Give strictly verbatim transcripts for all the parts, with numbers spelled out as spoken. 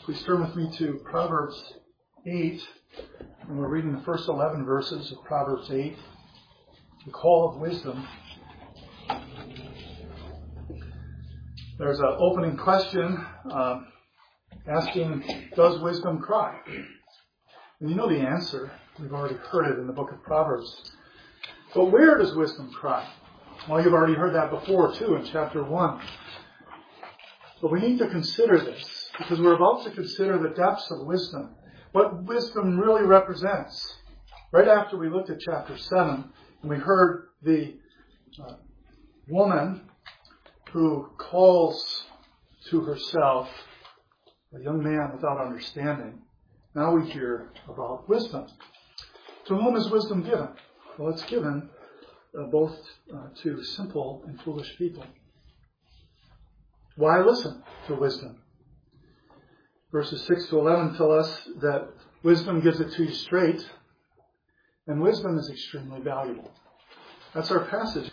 Please turn with me to Proverbs eight, and we're reading the first eleven verses of Proverbs eight, the call of wisdom. There's an opening question um, asking, does wisdom cry? And you know the answer. We've already heard it in the book of Proverbs. But where does wisdom cry? Well, you've already heard that before, too, in chapter one. But we need to consider this, because we're about to consider the depths of wisdom, what wisdom really represents. Right after we looked at chapter seven, and we heard the uh, woman who calls to herself a young man without understanding. Now we hear about wisdom. To whom is wisdom given? Well, it's given uh, both uh, to simple and foolish people. Why listen to wisdom? Verses six to eleven tell us that wisdom gives it to you straight, and wisdom is extremely valuable. That's our passage.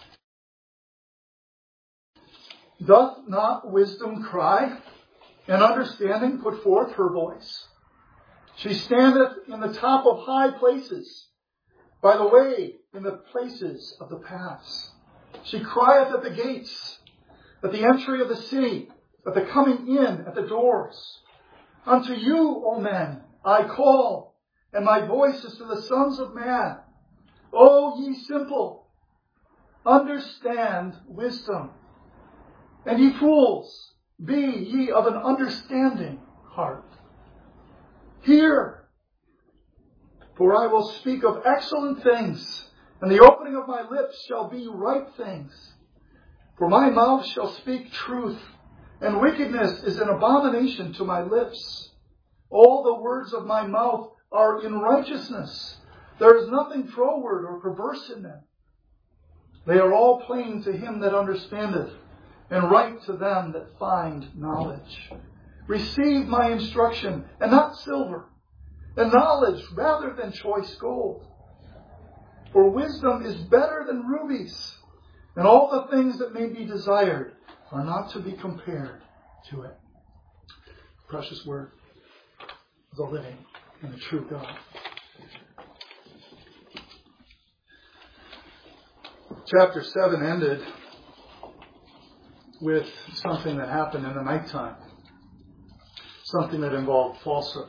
Doth not wisdom cry, and understanding put forth her voice? She standeth in the top of high places, by the way, in the places of the paths. She crieth at the gates, at the entry of the city, at the coming in at the doors. Unto you, O men, I call, and my voice is to the sons of man. O ye simple, understand wisdom. And ye fools, be ye of an understanding heart. Hear, for I will speak of excellent things, and the opening of my lips shall be right things. For my mouth shall speak truth, and wickedness is an abomination to my lips. All the words of my mouth are in righteousness. There is nothing froward or perverse in them. They are all plain to him that understandeth, and right to them that find knowledge. Receive my instruction, and not silver, and knowledge rather than choice gold. For wisdom is better than rubies, and all the things that may be desired are not to be compared to it. Precious word of the living and the true God. Chapter seven ended with something that happened in the nighttime. Something that involved falsehood.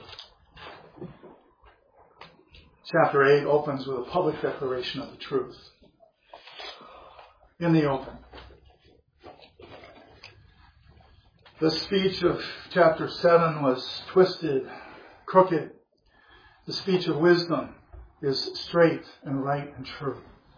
Chapter eight opens with a public declaration of the truth. In the open. The speech of chapter seven was twisted, crooked. The speech of wisdom is straight and right and true.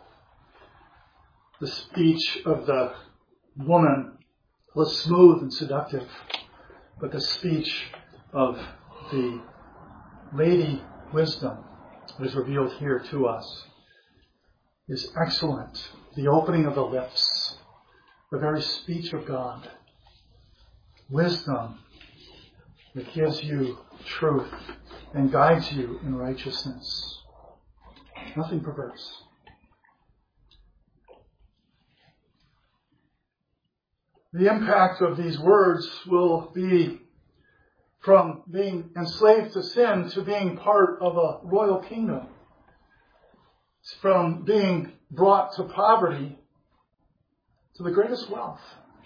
The speech of the woman was smooth and seductive, but the speech of the Lady Wisdom that is revealed here to us is excellent. The opening of the lips, the very speech of God. Wisdom that gives you truth and guides you in righteousness. Nothing perverse. The impact of these words will be from being enslaved to sin to being part of a royal kingdom. It's from being brought to poverty to the greatest wealth.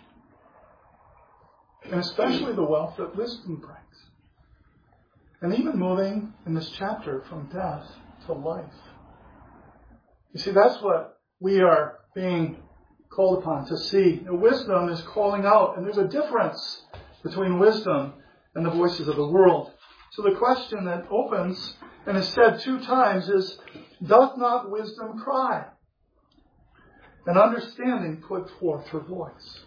And especially the wealth that wisdom brings. And even moving in this chapter from death to life. You see, that's what we are being called upon to see. Wisdom is calling out, and there's a difference between wisdom and the voices of the world. So the question that opens and is said two times is, doth not wisdom cry? And understanding put forth her voice.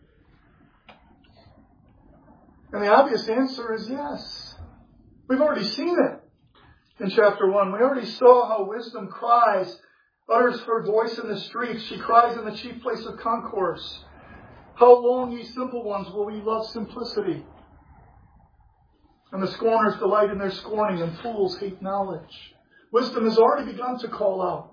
And the obvious answer is yes. We've already seen it in chapter one. We already saw how wisdom cries, utters her voice in the streets. She cries in the chief place of concourse. How long, ye simple ones, will ye love simplicity? And the scorners delight in their scorning, and fools hate knowledge. Wisdom has already begun to call out.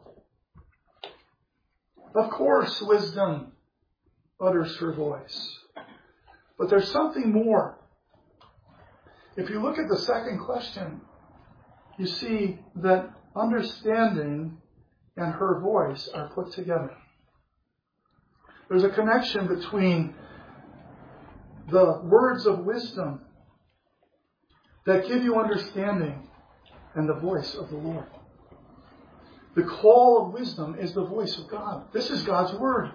Of course, wisdom utters her voice. But there's something more. If you look at the second question, you see that understanding and her voice are put together. There's a connection between the words of wisdom that give you understanding and the voice of the Lord. The call of wisdom is the voice of God. This is God's Word.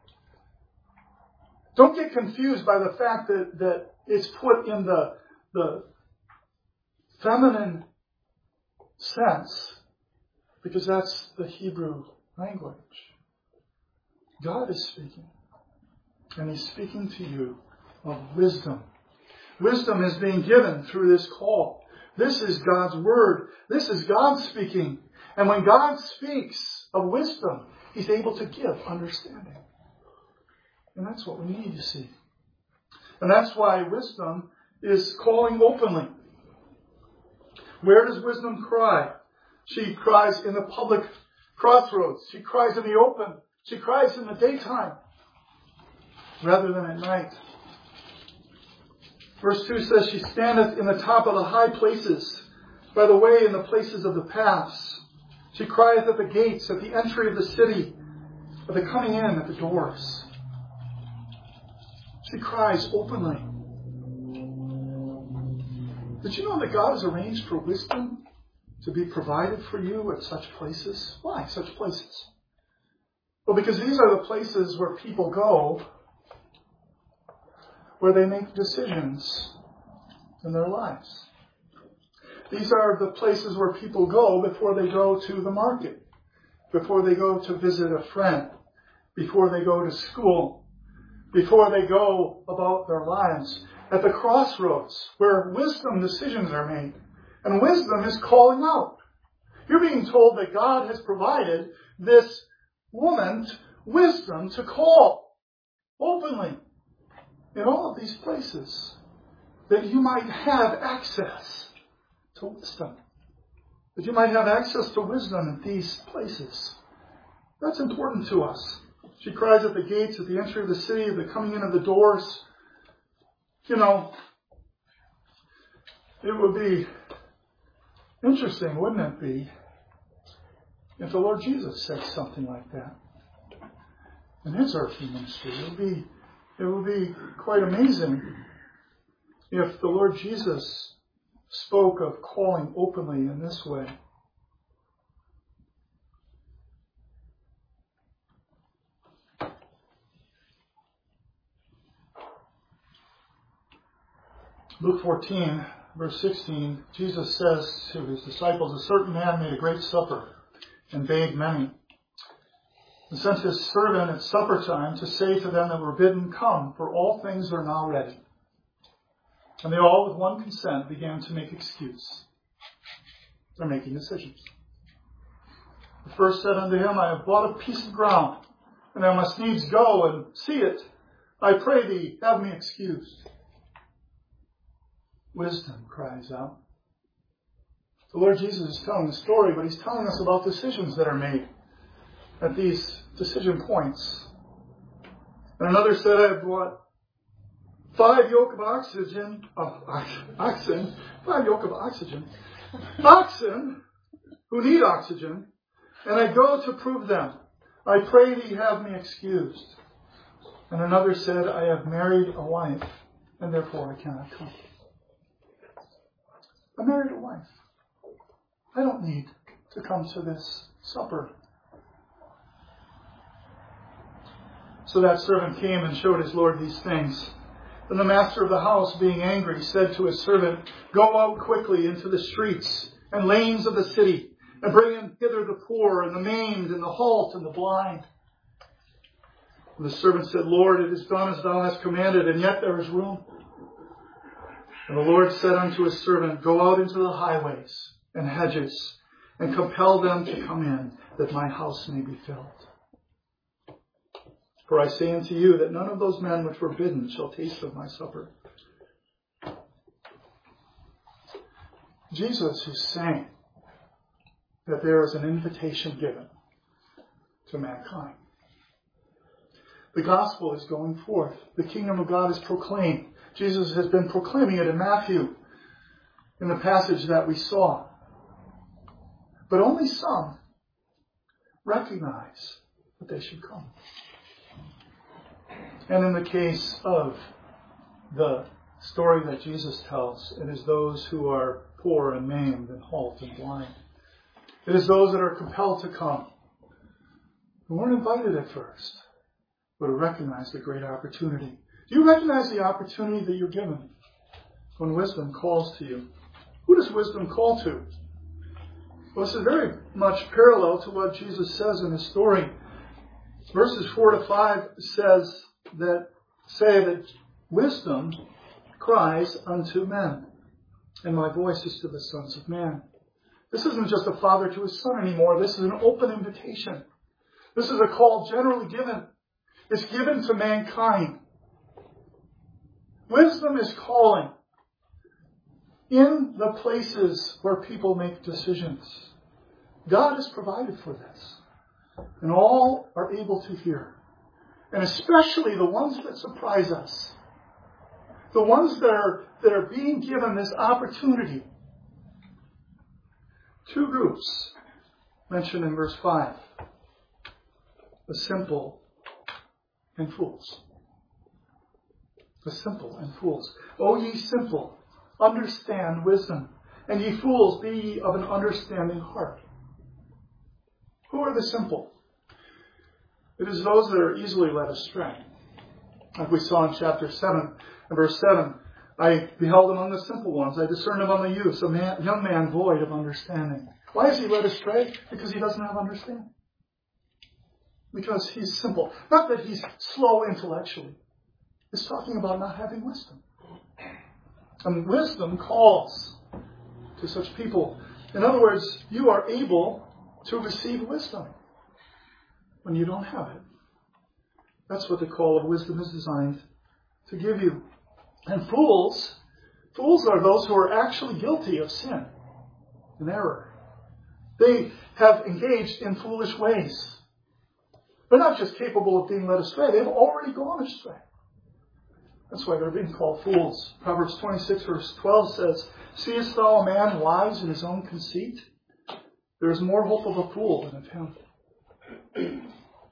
Don't get confused by the fact that, that it's put in the, the feminine sense, because that's the Hebrew language. God is speaking. And He's speaking to you of wisdom. Wisdom is being given through this call. This is God's Word. This is God speaking. And when God speaks of wisdom, He's able to give understanding. And that's what we need, you see. And that's why wisdom is calling openly. Where does wisdom cry? She cries in the public crossroads. She cries in the open. She cries in the daytime rather than at night. Verse two says, she standeth in the top of the high places, by the way in the places of the paths. She crieth at the gates, at the entry of the city, at the coming in at the doors. She cries openly. Did you know that God has arranged for wisdom to be provided for you at such places? Why such places? Well, because these are the places where people go where they make decisions in their lives. These are the places where people go before they go to the market, before they go to visit a friend, before they go to school, before they go about their lives. At the crossroads where wisdom decisions are made. And wisdom is calling out. You're being told that God has provided this woman wisdom to call openly in all of these places, that you might have access to wisdom. That you might have access to wisdom in these places. That's important to us. She cries at the gates, at the entry of the city, at the coming in of the doors. You know, it would be interesting, wouldn't it be, if the Lord Jesus said something like that in His earthly ministry. It would be, it would be quite amazing if the Lord Jesus spoke of calling openly in this way. Luke fourteen, verse sixteen, Jesus says to His disciples, a certain man made a great supper and bade many, and sent his servant at supper time to say to them that were bidden, come, for all things are now ready. And they all with one consent began to make excuse. They're making decisions. The first said unto him, I have bought a piece of ground, and I must needs go and see it. I pray thee, have me excused. Wisdom cries out. The Lord Jesus is telling the story, but He's telling us about decisions that are made at these decision points. And another said, I have bought five yoke of oxygen, of oxen, five yoke of oxygen, oxen who need oxygen, and I go to prove them. I pray thee, have me excused. And another said, I have married a wife, and therefore I cannot come. I married a wife. I don't need to come to this supper. So that servant came and showed his Lord these things. Then the master of the house, being angry, said to his servant, go out quickly into the streets and lanes of the city, and bring in hither the poor, and the maimed, and the halt, and the blind. And the servant said, Lord, it is done as thou hast commanded, and yet there is room. And the Lord said unto his servant, go out into the highways and hedges, and compel them to come in, that my house may be filled. For I say unto you, that none of those men which were bidden shall taste of my supper. Jesus is saying that there is an invitation given to mankind. The gospel is going forth. The kingdom of God is proclaimed. Jesus has been proclaiming it in Matthew. in the passage that we saw. But only some recognize that they should come. And in the case of the story that Jesus tells, it is those who are poor and maimed and halt and blind. It is those that are compelled to come, who weren't invited at first, but who recognize the great opportunity. Do you recognize the opportunity that you're given when wisdom calls to you? Who does wisdom call to? Well, this is very much parallel to what Jesus says in his story. Verses four to five says that say that wisdom cries unto men, and my voice is to the sons of man. This isn't just a father to his son anymore. This is an open invitation. This is a call generally given. It's given to mankind. Wisdom is calling in the places where people make decisions. God has provided for this. And all are able to hear. And especially the ones that surprise us. The ones that are, that are being given this opportunity. Two groups mentioned in verse five. The simple and fools. The simple and fools. O ye simple, understand wisdom. And ye fools, be ye of an understanding heart. Who are the simple? It is those that are easily led astray. Like we saw in chapter seven and verse seven. I beheld among the simple ones. I discerned among the youths a man, young man void of understanding. Why is he led astray? Because he doesn't have understanding. Because he's simple. Not that he's slow intellectually. It's talking about not having wisdom. And wisdom calls to such people. In other words, you are able to receive wisdom when you don't have it. That's what the call of wisdom is designed to give you. And fools, fools are those who are actually guilty of sin and error. They have engaged in foolish ways. They're not just capable of being led astray, they've already gone astray. That's why they're being called fools. Proverbs twenty-six verse twelve says, seest thou a man wise in his own conceit? There is more hope of a fool than of him.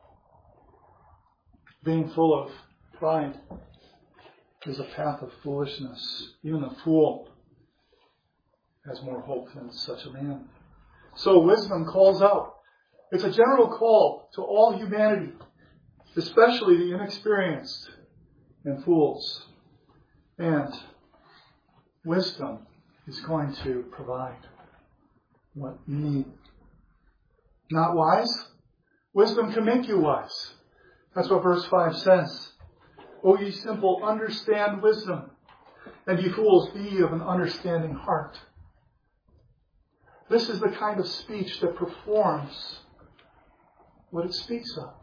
Being full of pride is a path of foolishness. Even a fool has more hope than such a man. So wisdom calls out. It's a general call to all humanity, especially the inexperienced and fools. And wisdom is going to provide what you need. Not wise? Wisdom can make you wise. That's what verse five says. O ye simple, understand wisdom, and ye fools, be ye of an understanding heart. This is the kind of speech that performs what it speaks of.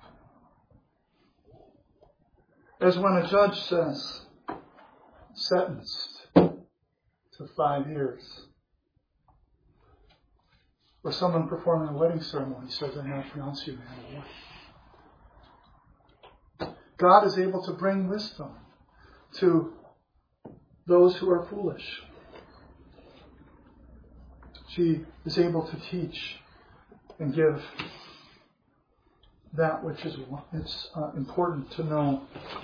As when a judge says, sentenced to five years. Or someone performing a wedding ceremony says, I now pronounce you man and wife. God is able to bring wisdom to those who are foolish. She is able to teach and give that which is it's, uh, important to know.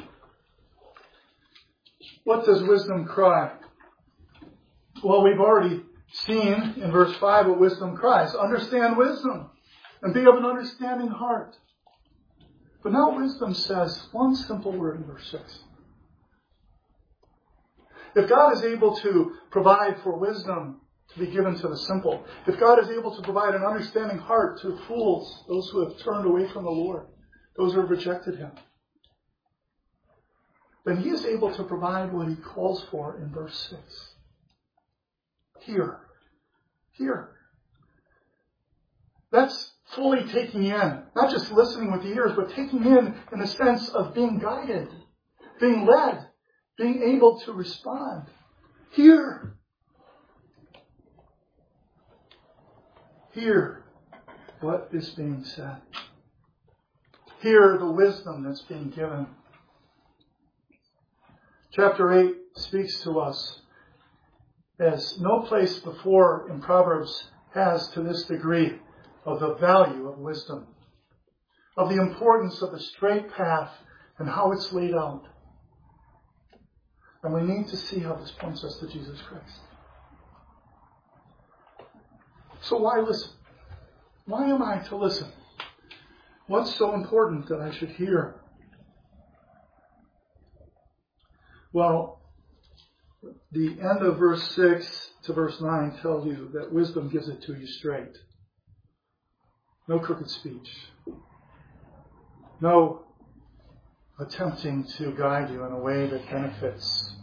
What does wisdom cry? Well, we've already seen in verse five what wisdom cries. Understand wisdom and be of an understanding heart. But now wisdom says one simple word in verse six. If God is able to provide for wisdom to be given to the simple, if God is able to provide an understanding heart to fools, those who have turned away from the Lord, those who have rejected Him, then He is able to provide what He calls for in verse six. Hear. Hear. That's fully taking in, not just listening with the ears, but taking in in the sense of being guided, being led, being able to respond. Hear. Hear what is being said. Hear the wisdom that's being given. Chapter eight speaks to us as no place before in Proverbs has to this degree of the value of wisdom, of the importance of the straight path and how it's laid out. And we need to see how this points us to Jesus Christ. So why listen? Why am I to listen? What's so important that I should hear? Well, the end of verse six to verse nine tells you that wisdom gives it to you straight. No crooked speech. No attempting to guide you in a way that benefits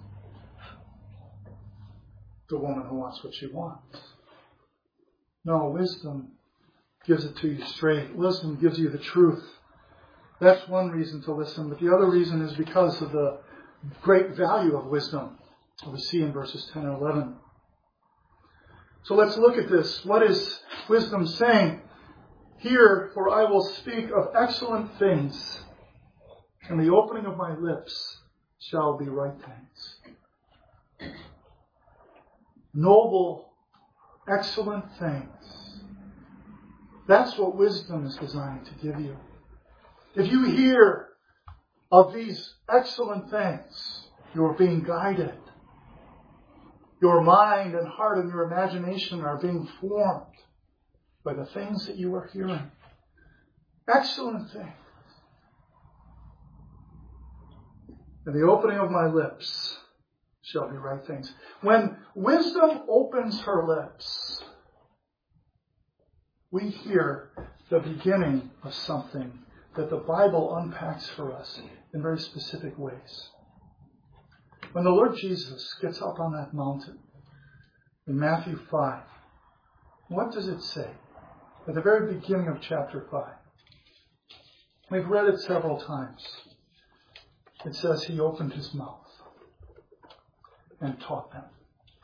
the woman who wants what she wants. No, wisdom gives it to you straight. Wisdom gives you the truth. That's one reason to listen. But the other reason is because of the great value of wisdom we see in verses ten and eleven. So let's look at this. What is wisdom saying? Hear, for I will speak of excellent things, and the opening of my lips shall be right things. Noble, excellent things. That's what wisdom is designed to give you. If you hear of these excellent things, you're being guided. Your mind and heart and your imagination are being formed by the things that you are hearing. Excellent things. And the opening of my lips shall be right things. When wisdom opens her lips, we hear the beginning of something that the Bible unpacks for us in very specific ways. When the Lord Jesus gets up on that mountain in Matthew five, what does it say? At the very beginning of chapter five. We've read it several times. It says he opened his mouth and taught them.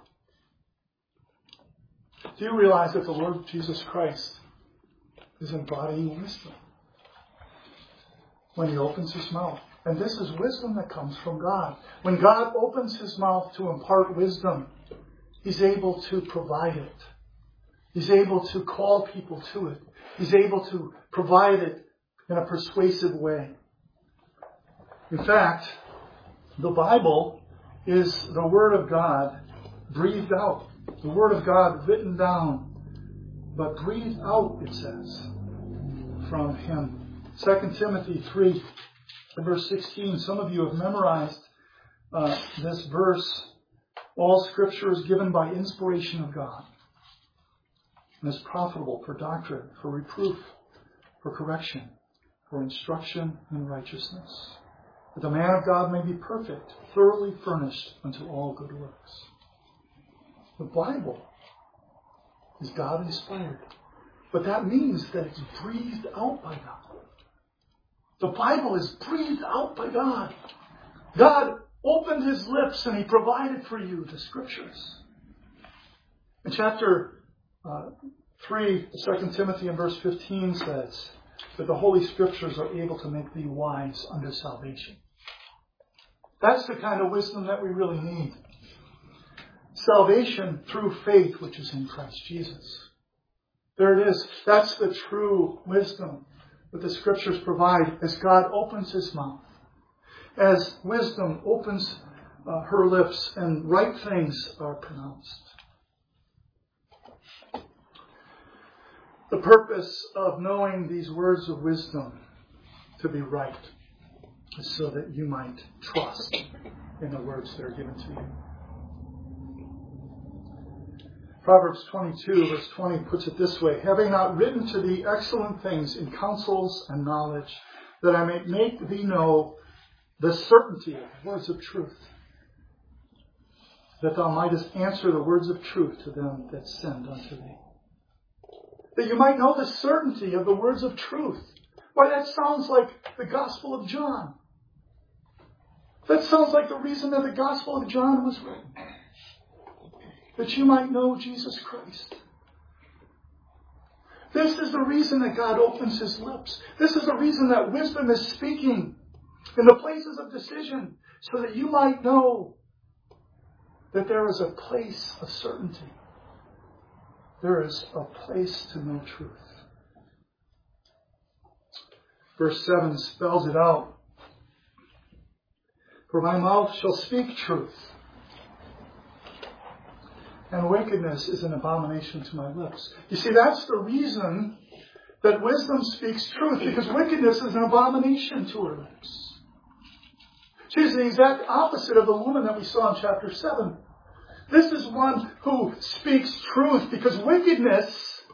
Do you realize that the Lord Jesus Christ is embodying wisdom when he opens his mouth? And this is wisdom that comes from God. When God opens his mouth to impart wisdom, he's able to provide it. He's able to call people to it. He's able to provide it in a persuasive way. In fact, the Bible is the Word of God breathed out. The Word of God written down, but breathed out, it says, from him. Second Timothy three, verse sixteen. Some of you have memorized uh, this verse. All Scripture is given by inspiration of God and is profitable for doctrine, for reproof, for correction, for instruction in righteousness, that the man of God may be perfect, thoroughly furnished unto all good works. The Bible is God-inspired, but that means that it's breathed out by God. The Bible is breathed out by God. God opened his lips and he provided for you the Scriptures. In chapter uh, three, Second Timothy and verse fifteen says that the Holy Scriptures are able to make thee wise unto salvation. That's the kind of wisdom that we really need. Salvation through faith, which is in Christ Jesus. There it is. That's the true wisdom that the Scriptures provide as God opens his mouth. As wisdom opens uh, her lips and right things are pronounced. The purpose of knowing these words of wisdom to be right is so that you might trust in the words that are given to you. Proverbs twenty-two, verse twenty puts it this way: having not written to thee excellent things in counsels and knowledge, that I may make thee know the certainty of the words of truth, that thou mightest answer the words of truth to them that send unto thee. That you might know the certainty of the words of truth. Why, that sounds like the Gospel of John. That sounds like the reason that the Gospel of John was written. That you might know Jesus Christ. This is the reason that God opens his lips. This is the reason that wisdom is speaking in the places of decision, so that you might know that there is a place of certainty. There is a place to know truth. Verse seven spells it out. For my mouth shall speak truth, and wickedness is an abomination to my lips. You see, that's the reason that wisdom speaks truth, because wickedness is an abomination to her lips. She's the exact opposite of the woman that we saw in chapter seven. This is one who speaks truth, because wickedness,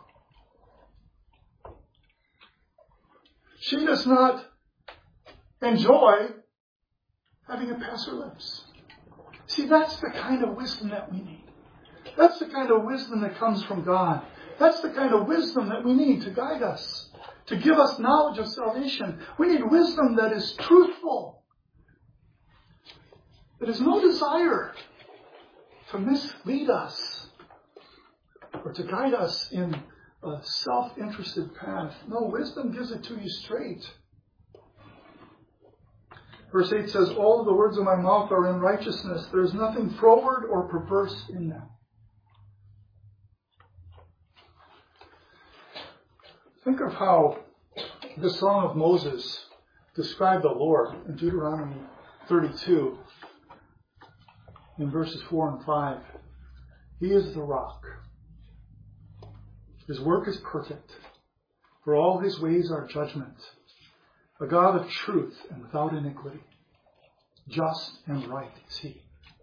she does not enjoy having it pass her lips. See, that's the kind of wisdom that we need. That's the kind of wisdom that comes from God. That's the kind of wisdom that we need to guide us, to give us knowledge of salvation. We need wisdom that is truthful, that has no desire to mislead us or to guide us in a self-interested path. No, wisdom gives it to you straight. Verse eight says, all of the words of my mouth are in righteousness. There is nothing froward or perverse in them. Think of how the Song of Moses described the Lord in Deuteronomy thirty-two, in verses four and five. He is the rock. His work is perfect, for all his ways are judgment. A God of truth and without iniquity. Just and right is he.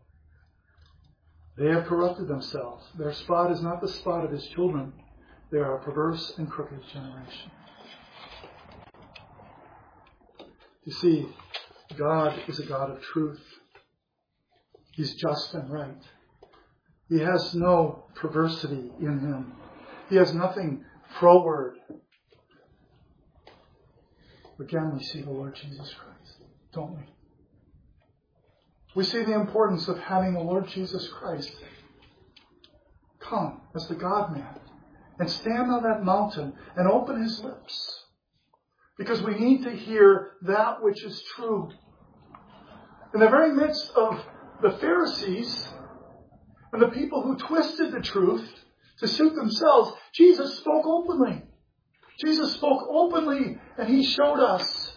They have corrupted themselves. Their spot is not the spot of his children. They are a perverse and crooked generation. You see, God is a God of truth. He's just and right. He has no perversity in him. He has nothing froward. Again, we see the Lord Jesus Christ, don't we? We see the importance of having the Lord Jesus Christ come as the God-man and stand on that mountain and open his lips. Because we need to hear that which is true. In the very midst of the Pharisees and the people who twisted the truth to suit themselves, Jesus spoke openly. Jesus spoke openly, and he showed us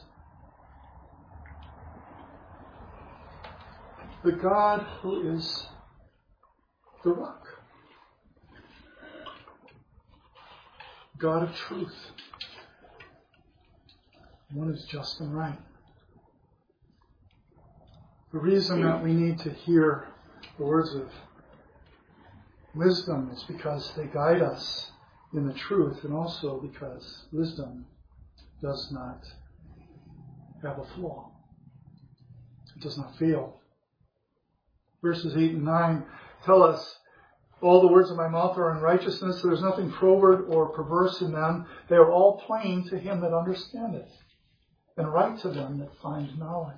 the God who is the rock. God of truth. One who's just and right. The reason that we need to hear the words of wisdom is because they guide us in the truth, and also because wisdom does not have a flaw. It does not fail. Verses eight and nine tell us, all the words of my mouth are in righteousness. There is nothing froward or perverse in them. They are all plain to him that understandeth, and right to them that find knowledge.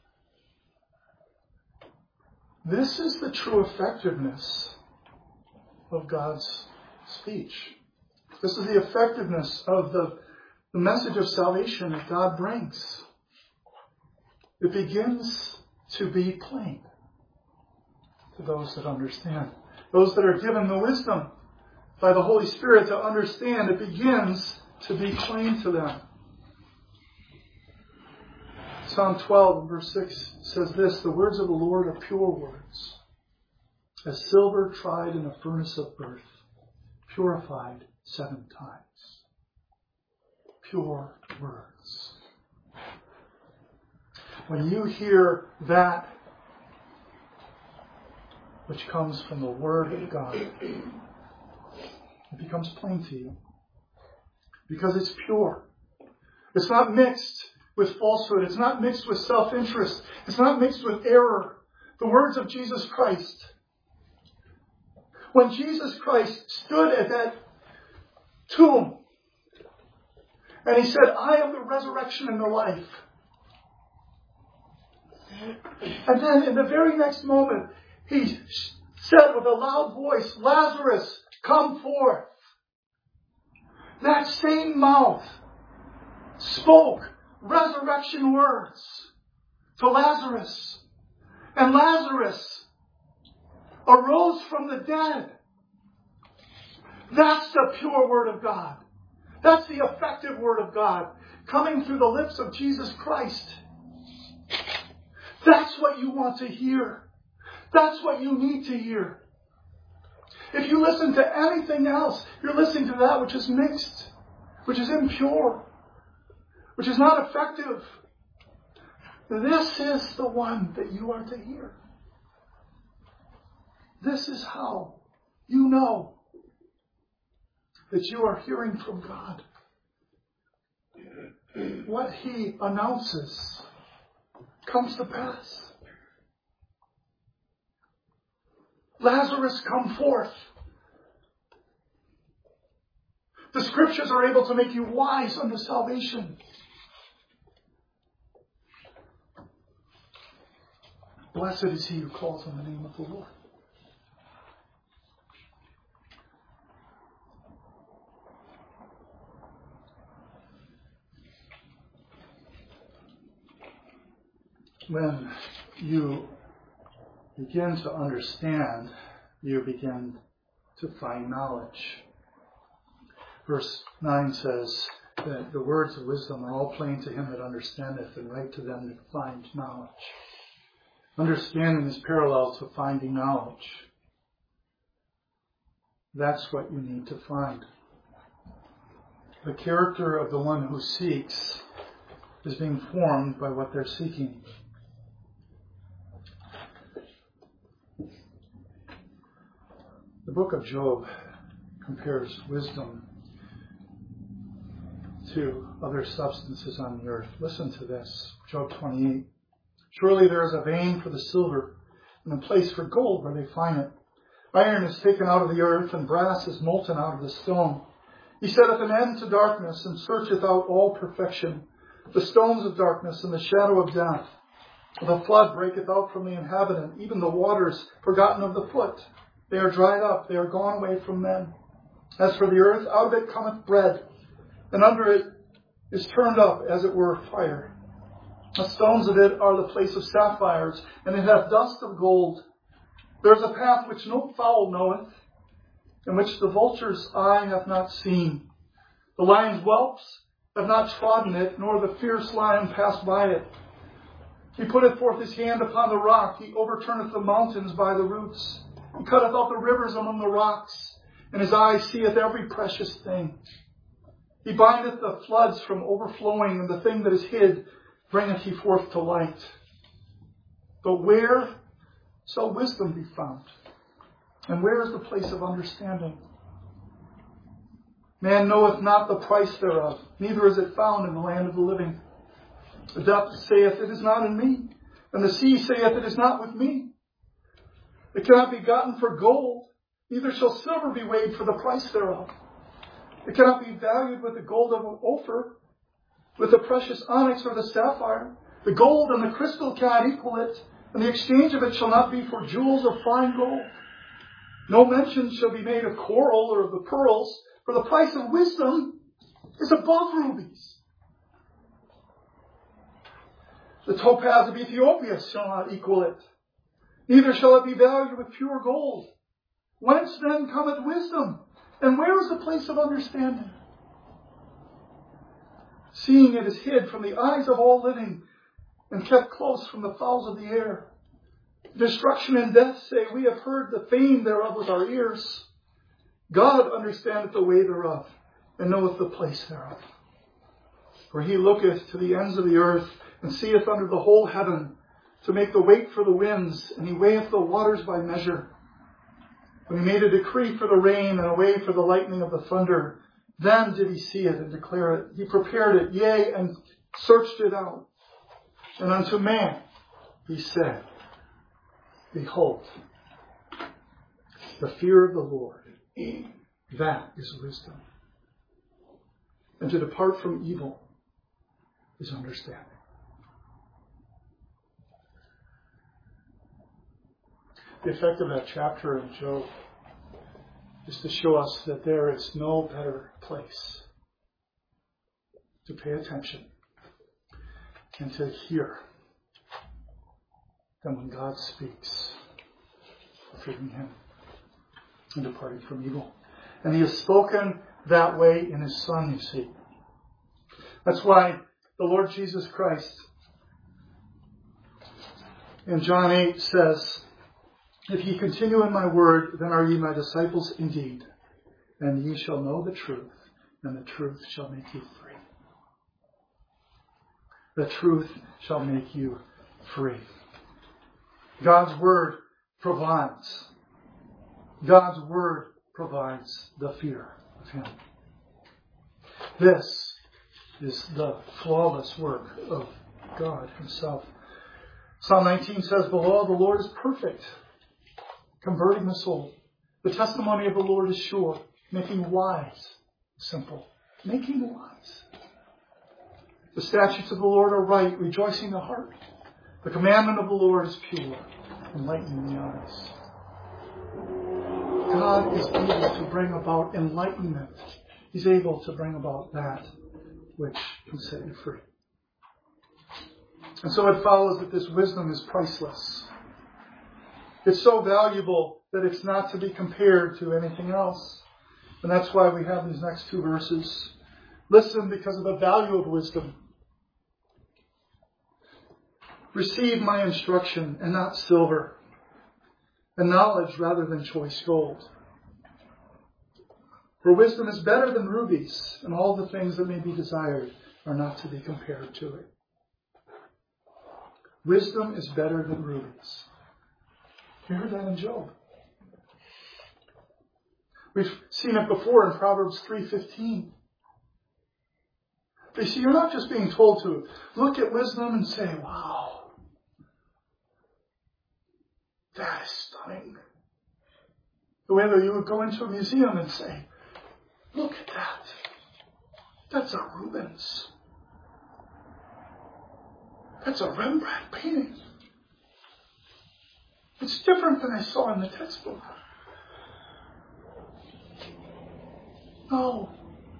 This is the true effectiveness of God's speech. This is the effectiveness of the, the message of salvation that God brings. It begins to be plain to those that understand. Those that are given the wisdom by the Holy Spirit to understand, it begins to be plain to them. Psalm twelve, verse six says this, the words of the Lord are pure words, as silver tried in a furnace of birth, purified seven times. Pure words. When you hear that which comes from the Word of God, it becomes plain to you. Because it's pure. It's not mixed with falsehood. It's not mixed with self-interest. It's not mixed with error. The words of Jesus Christ. When Jesus Christ stood at that tomb and he said, I am the resurrection and the life. And then in the very next moment, he said with a loud voice, Lazarus, come forth. That same mouth spoke resurrection words to Lazarus. And Lazarus arose from the dead. That's the pure Word of God. That's the effective Word of God coming through the lips of Jesus Christ. That's what you want to hear. That's what you need to hear. If you listen to anything else, you're listening to that which is mixed, which is impure, which is not effective. This is the one that you are to hear. This is how you know that you are hearing from God. What He announces comes to pass. Lazarus, come forth. The Scriptures are able to make you wise unto salvation. Blessed is he who calls on the name of the Lord. When you begin to understand, you begin to find knowledge. Verse nine says that the words of wisdom are all plain to him that understandeth, and right to them that find knowledge. Understanding is parallel to finding knowledge. That's what you need to find. The character of the one who seeks is being formed by what they're seeking. The book of Job compares wisdom to other substances on the earth. Listen to this. Job twenty-eight. Surely there is a vein for the silver, and a place for gold where they find it. Iron is taken out of the earth, and brass is molten out of the stone. He setteth an end to darkness, and searcheth out all perfection. The stones of darkness and the shadow of death. The flood breaketh out from the inhabitant, even the waters forgotten of the foot. They are dried up, they are gone away from men. As for the earth, out of it cometh bread, and under it is turned up, as it were, fire. The stones of it are the place of sapphires, and it hath dust of gold. There is a path which no fowl knoweth, and which the vulture's eye hath not seen. The lion's whelps have not trodden it, nor the fierce lion passed by it. He putteth forth his hand upon the rock, he overturneth the mountains by the roots. He cutteth out the rivers among the rocks, and his eye seeth every precious thing. He bindeth the floods from overflowing, and the thing that is hid bringeth he forth to light. But where shall wisdom be found? And where is the place of understanding? Man knoweth not the price thereof, neither is it found in the land of the living. The depth saith, it is not in me, and the sea saith, it is not with me. It cannot be gotten for gold, neither shall silver be weighed for the price thereof. It cannot be valued with the gold of Ophir, with the precious onyx or the sapphire. The gold and the crystal cannot equal it, and the exchange of it shall not be for jewels of fine gold. No mention shall be made of coral or of the pearls, for the price of wisdom is above rubies. The topaz of Ethiopia shall not equal it, neither shall it be valued with pure gold. Whence then cometh wisdom? And where is the place of understanding? Seeing it is hid from the eyes of all living, and kept close from the fowls of the air. Destruction and death say, we have heard the fame thereof with our ears. God understandeth the way thereof, and knoweth the place thereof. For he looketh to the ends of the earth, and seeth under the whole heaven, to make the weight for the winds, and he weigheth the waters by measure. When he made a decree for the rain, and a way for the lightning of the thunder, then did he see it and declare it. He prepared it, yea, and searched it out. And unto man he said, behold, the fear of the Lord, that is wisdom. And to depart from evil is understanding. The effect of that chapter in Job is to show us that there is no better place to pay attention and to hear than when God speaks. fearing him and departing from evil. And he has spoken that way in his Son, you see. That's why the Lord Jesus Christ in John eight says, if ye continue in my word, then are ye my disciples indeed, and ye shall know the truth, and the truth shall make you free. The truth shall make you free. God's word provides. God's word provides the fear of him. This is the flawless work of God himself. Psalm nineteen says, the law of the Lord is perfect, converting the soul. The testimony of the Lord is sure, making wise simple. Making wise. The statutes of the Lord are right, rejoicing the heart. The commandment of the Lord is pure, enlightening the eyes. God is able to bring about enlightenment. He's able to bring about that which can set you free. And so it follows that this wisdom is priceless. It's so valuable that it's not to be compared to anything else. And that's why we have these next two verses. Listen because of the value of wisdom. Receive my instruction and not silver, and knowledge rather than choice gold. For wisdom is better than rubies, and all the things that may be desired are not to be compared to it. Wisdom is better than rubies. You heard that in Job. We've seen it before in Proverbs three fifteen. You see, you're not just being told to look at wisdom and say, wow, that is stunning. The way that you would go into a museum and say, look at that. That's a Rubens. That's a Rembrandt painting. It's different than I saw in the textbook. No.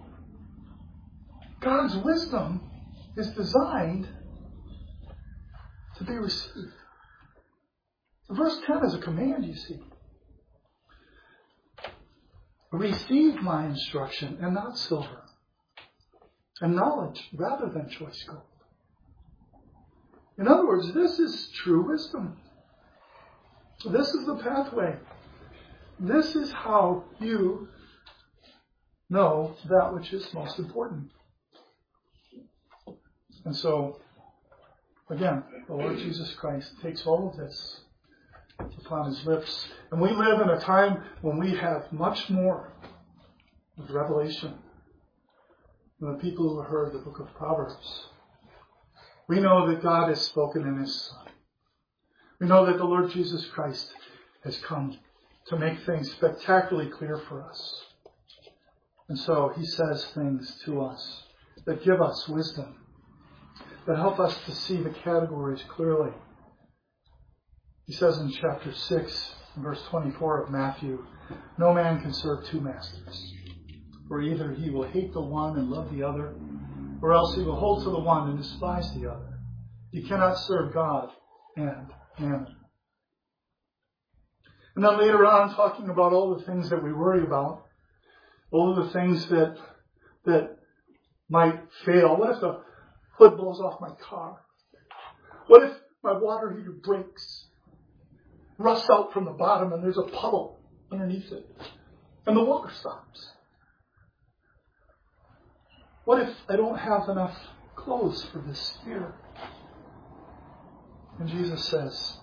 God's wisdom is designed to be received. Verse ten is a command, you see. Receive my instruction and not silver, and knowledge rather than choice gold. In other words, this is true wisdom. This is the pathway. This is how you know that which is most important. And so, again, the Lord Jesus Christ takes all of this upon his lips. And we live in a time when we have much more of revelation than the people who heard the book of Proverbs. We know that God has spoken in his Son. We know that the Lord Jesus Christ has come to make things spectacularly clear for us. And so he says things to us that give us wisdom, that help us to see the categories clearly. He says in chapter six, verse twenty-four of Matthew, no man can serve two masters, for either he will hate the one and love the other, or else he will hold to the one and despise the other. You cannot serve God and mammon. And then later on, talking about all the things that we worry about, all of the things that that might fail. What if the hood blows off my car? What if my water heater breaks, rusts out from the bottom, and there's a puddle underneath it, and the water stops? What if I don't have enough clothes for this year? And Jesus says,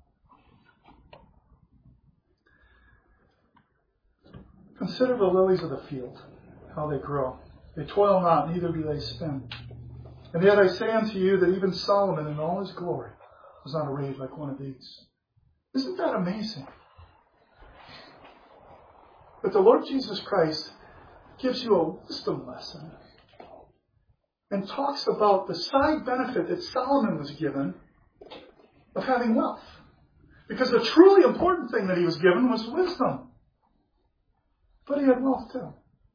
consider the lilies of the field, how they grow. They toil not, neither do they spin. And yet I say unto you that even Solomon in all his glory was not arrayed like one of these. Isn't that amazing? But the Lord Jesus Christ gives you a wisdom lesson and talks about the side benefit that Solomon was given of having wealth. Because the truly important thing that he was given was wisdom. But he had wealth too,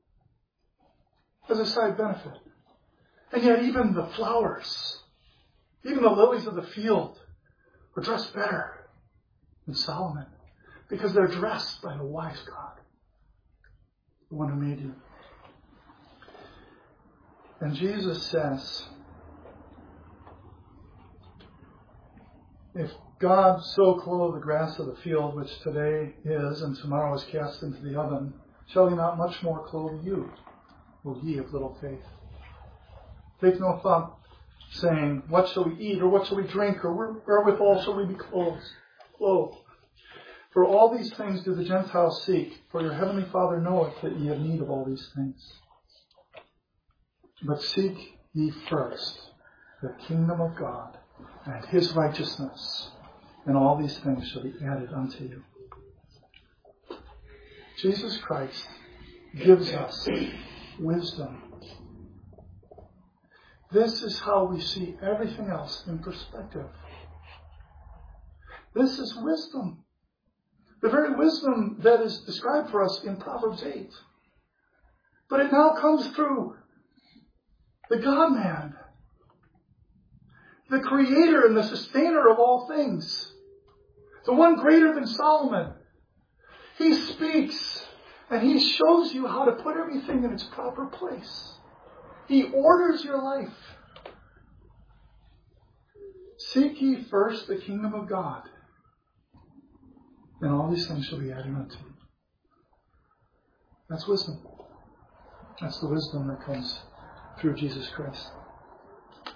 as a side benefit. And yet even the flowers, even the lilies of the field, were dressed better than Solomon. because they're dressed by the wise God, the one who made you. And Jesus says, if God so clothe the grass of the field, which today is and tomorrow is cast into the oven, shall he not much more clothe you, O ye of little faith? Take no thought, saying, what shall we eat, or what shall we drink, or wherewithal shall we be clothed? Clothed. For all these things do the Gentiles seek, for your heavenly Father knoweth that ye have need of all these things. But seek ye first the kingdom of God and his righteousness, and all these things shall be added unto you. Jesus Christ gives us wisdom. This is how we see everything else in perspective. This is wisdom. The very wisdom that is described for us in Proverbs eight. But it now comes through the God-man, the creator and the sustainer of all things, the one greater than Solomon. He speaks and he shows you how to put everything in its proper place. He orders your life. Seek ye first the kingdom of God, and all these things shall be added unto you. That's wisdom. That's the wisdom that comes through Jesus Christ.